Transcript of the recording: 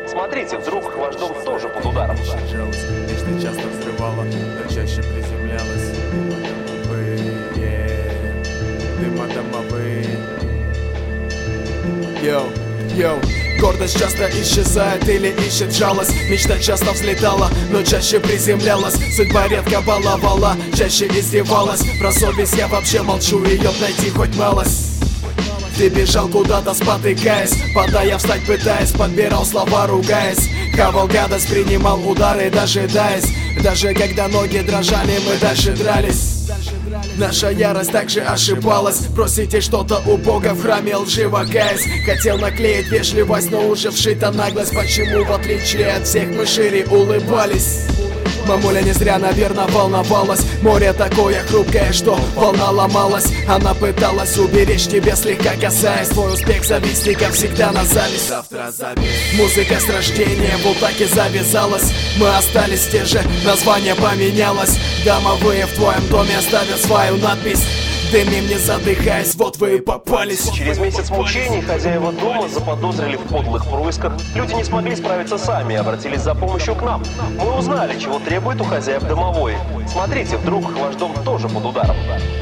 Смотрите, вдруг ваш дом тоже под ударом. Нечто часто взрывало, но чаще приземлялось. Дымодомовые. Йоу, гордость часто исчезает или ищет жалость. Мечта часто взлетала, но чаще приземлялась. Судьба редко баловала, чаще издевалась. Про совесть я вообще молчу, ее найти хоть малость. Ты бежал куда-то, спотыкаясь, падая встать пытаясь, подбирал слова, ругаясь. Хавал гадость, принимал удары, дожидаясь. Даже когда ноги дрожали, мы дальше дрались. Наша ярость также ошибалась. Просите что-то у Бога в храме, лживо каясь. Хотел наклеить вежливость, но уже вшита наглость. Почему, в отличие от всех, мы шире улыбались? Мамуля не зря, наверное, волновалась. Море такое хрупкое, что волна ломалась. Она пыталась уберечь тебя, слегка касаясь. Твой успех зависит, как всегда, на зависть. Завтра зависть. Музыка с рождения вот так и завязалась. Мы остались те же, название поменялось. Домовые в твоем доме оставят свою надпись. Дымим, не задыхаясь, вот вы и попались. Через месяц мучений хозяева дома заподозрили в подлых происках. Люди не смогли справиться сами и обратились за помощью к нам. Мы узнали, чего требует у хозяев домовой. Смотрите, вдруг ваш дом тоже под ударом.